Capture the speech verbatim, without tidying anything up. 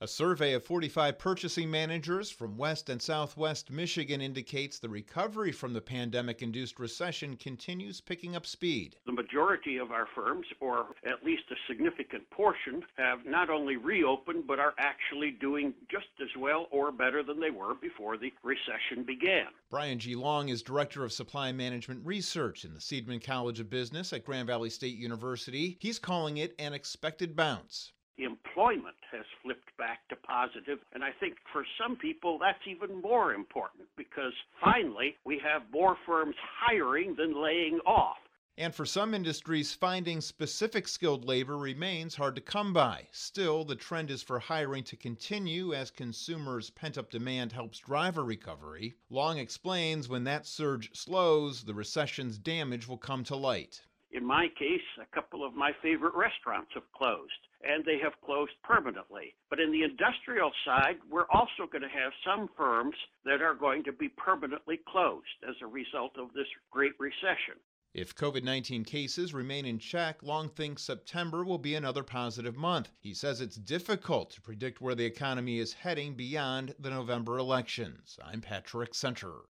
A survey of forty-five purchasing managers from West and Southwest Michigan indicates the recovery from the pandemic-induced recession continues picking up speed. The majority of our firms, or at least a significant portion, have not only reopened but are actually doing just as well or better than they were before the recession began. Brian G. Long is Director of Supply Management Research in the Seidman College of Business at Grand Valley State University. He's calling it an expected bounce. Employment has flipped back to positive, and I think for some people that's even more important because finally we have more firms hiring than laying off. And for some industries, finding specific skilled labor remains hard to come by. Still, the trend is for hiring to continue as consumers' pent-up demand helps drive a recovery. Long explains when that surge slows, the recession's damage will come to light. In my case, a couple of my favorite restaurants have closed, and they have closed permanently. But in the industrial side, we're also going to have some firms that are going to be permanently closed as a result of this great recession. If COVID nineteen cases remain in check, Long thinks September will be another positive month. He says it's difficult to predict where the economy is heading beyond the November elections. I'm Patrick Center.